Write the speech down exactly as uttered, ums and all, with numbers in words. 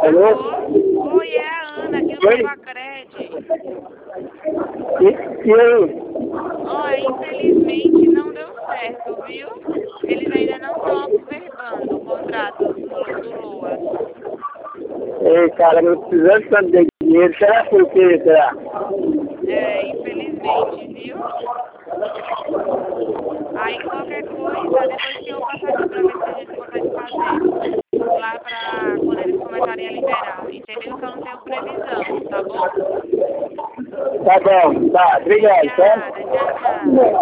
Alô? Alô? Oi, é a Ana, aqui do Oi? Pacrete. E, e aí? Ó, infelizmente não deu certo, viu? Eles ainda não estão observando o contrato do, do Loas. Ei, cara, eu precisando tanto de dinheiro. Será por quê, será? É, infelizmente, viu? Aí qualquer coisa, depois que eu passar aqui pra ver se a gente consegue fazer lá pra quando eles começarem a liberar, entendeu? Só não tenho previsão, tá bom? Tá bom, tá. Obrigado, tá? Obrigada, tchau, tchau.